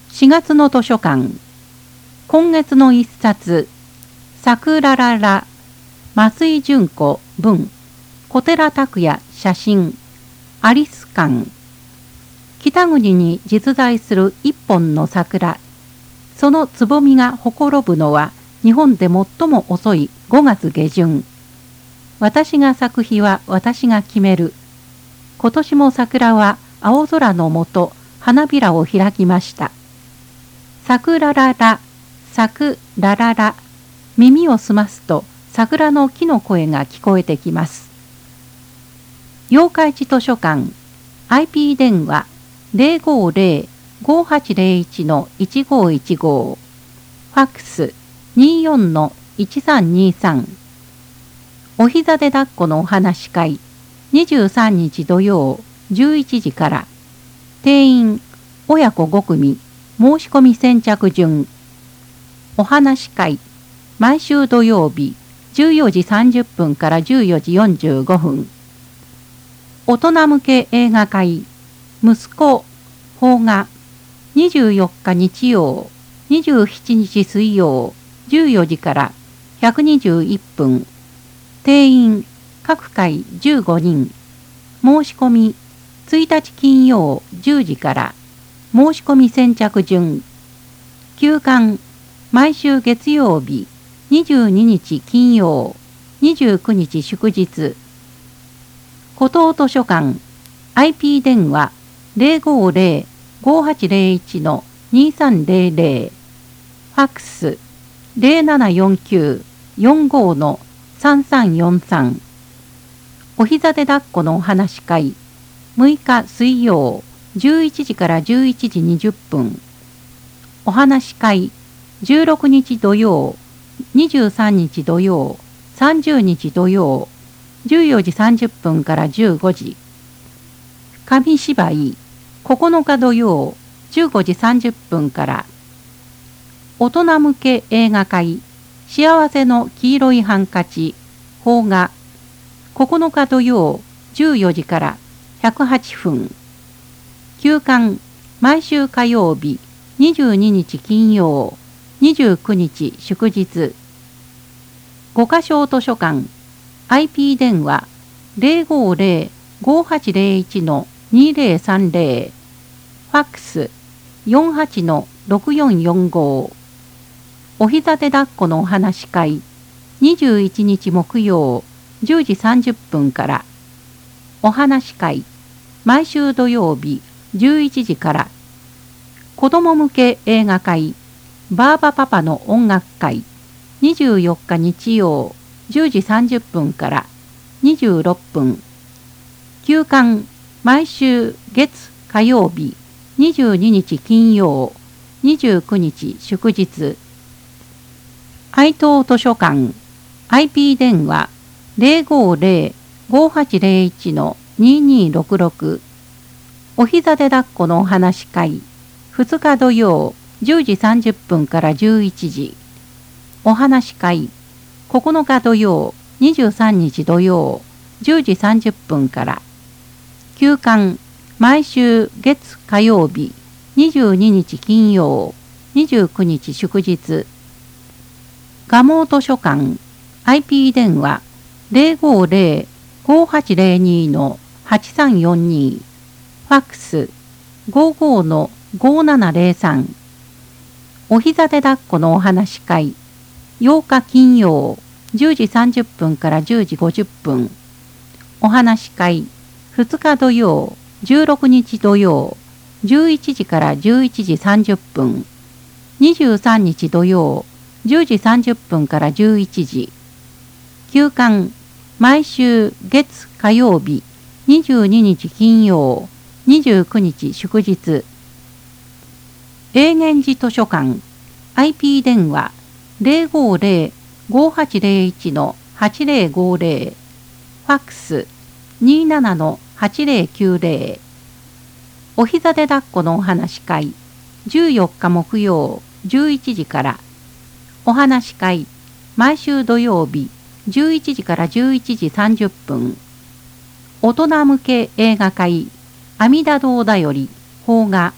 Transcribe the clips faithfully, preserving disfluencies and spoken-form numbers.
しがつの図書館。今月の一冊。さくららら。増井純子文。小寺拓也写真。アリス館。北国に実在する一本の桜。そのつぼみがほころぶのは日本で最も遅いごがつ下旬。私が咲く日は私が決める。今年も桜は青空のもと花びらを開きました。さくららら、さくららら。耳を澄ますと桜の木の声が聞こえてきます。八日市図書館 アイピー 電話 ゼロごゼロ ごはちゼロいち いちごいちご ファックス にじゅうよん いちさんにさん。お膝で抱っこのお話し会にじゅうさんにち土曜じゅういちじから。定員親子ご組申し込み先着順。お話し会毎週土曜日じゅうよじさんじゅっぷんからじゅうよじよんじゅうごふん。大人向け映画会息子邦画にじゅうよっか日曜にじゅうしちにち水曜じゅうよじからひゃくにじゅういっぷん。定員各回じゅうごにん。申し込みついたち金曜じゅうじから申し込み先着順。休館毎週月曜日にじゅうににち金曜にじゅうくにち祝日。古東図書館 アイピー 電話 ゼロごゼロ ごはちゼロいち にさんゼロゼロ。ファックス ゼロななよんきゅう よんご さんさんよんさん。お膝で抱っこのお話し会むいか水曜じゅういちじからじゅういちじにじゅっぷん。お話し会じゅうろくにち土曜にじゅうさんにち土曜さんじゅうにち土曜じゅうよじさんじゅっぷんからじゅうごじ。紙芝居ここのか土曜じゅうごじさんじゅっぷんから。大人向け映画会幸せの黄色いハンカチ邦画ここのか土曜じゅうよじからひゃくはっぷん。休館毎週火曜日にじゅうににち金曜にじゅうくにち祝日。五箇所図書館 アイピー 電話 ゼロごゼロ ごはちゼロいち にゼロさんゼロ。ファックス よんはち ろくよんよんご。お膝で抱っこのお話し会にじゅういちにち木曜じゅうじさんじゅっぷんから。お話し会毎週土曜日じゅういちじから。子ども向け映画会バーバパパの音楽会にじゅうよっか日曜じゅうじさんじゅっぷんからにじゅうろっぷん。休館毎週月火曜日にじゅうににち金曜にじゅうくにち祝日。愛東図書館 アイピー 電話 ゼロごゼロ ごはちゼロいち ににろくろく。お膝で抱っこのお話し会ふつか土曜じゅうじさんじゅっぷんからじゅういちじ。お話し会ここのか土曜にじゅうさんにち土曜じゅうじさんじゅっぷんから。休館毎週月火曜日にじゅうににち金曜にじゅうくにち祝日。蒲生図書館 アイピー 電話 ゼロごゼロ ごはちゼロに はちさんよんに。ファックス ごご ごななゼロさん。お膝で抱っこのお話し会ようか金曜じゅうじさんじゅっぷんからじゅうじごじゅっぷん。お話し会ふつか土曜じゅうろくにち土曜じゅういちじからじゅういちじさんじゅっぷん。にじゅうさんにち土曜じゅうじさんじゅっぷんからじゅういちじ。休館毎週月火曜日にじゅうににち金曜にじゅうくにち祝日。永源寺図書館 アイピー 電話 ゼロごゼロ ごはちゼロいち はちゼロごゼロ。ファックス にじゅうなな はちゼロきゅうゼロ。お膝で抱っこのお話し会じゅうよっか木曜じゅういちじから。お話し会毎週土曜日じゅういちじからじゅういちじさんじゅっぷん。大人向け映画会阿弥陀堂だより邦画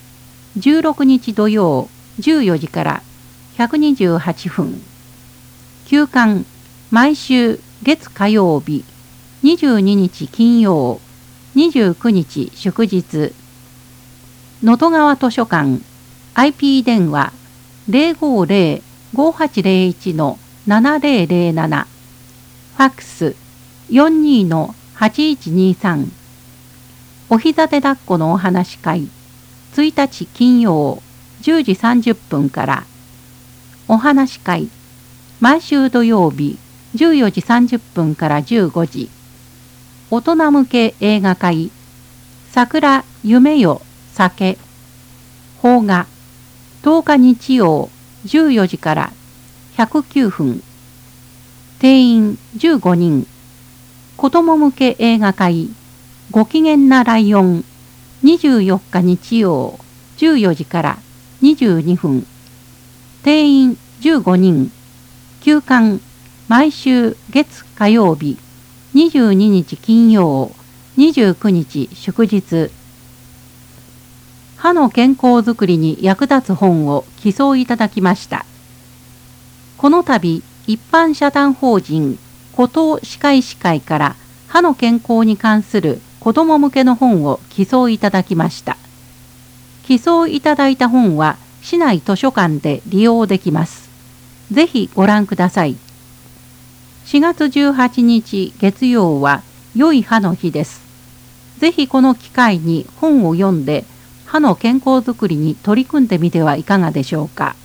じゅうろくにち土曜じゅうよじからひゃくにじゅうはっぷん。休刊毎週月火曜日、にじゅうににち金曜、にじゅうくにち祝日。能登川図書館 アイピー 電話 ゼロごゼロ ごはちゼロいち のななゼロゼロなな、ファックス よんにー のはちいちにさん。お膝で抱っこのお話会ついたち金曜じゅうじさんじゅっぷんから。お話会毎週土曜日じゅうよじさんじゅっぷんからじゅうごじ。大人向け映画会桜夢よ酒邦画とおか日曜じゅうよじからひゃくきゅうふん。定員じゅうごにん。子供向け映画会ご機嫌なライオンにじゅうよっか日曜じゅうよじからにじゅうにふん。定員じゅうごにん。休刊毎週月火曜日にじゅうににち金曜にじゅうくにち祝日。歯の健康づくりに役立つ本を寄贈いただきました。この度一般社団法人古東歯科医師会から歯の健康に関する子ども向けの本を寄贈いただきました。寄贈いただいた本は市内図書館で利用できます。ぜひご覧ください。しがつじゅうはちにち月曜は良い歯の日です。ぜひこの機会に本を読んで歯の健康づくりに取り組んでみてはいかがでしょうか。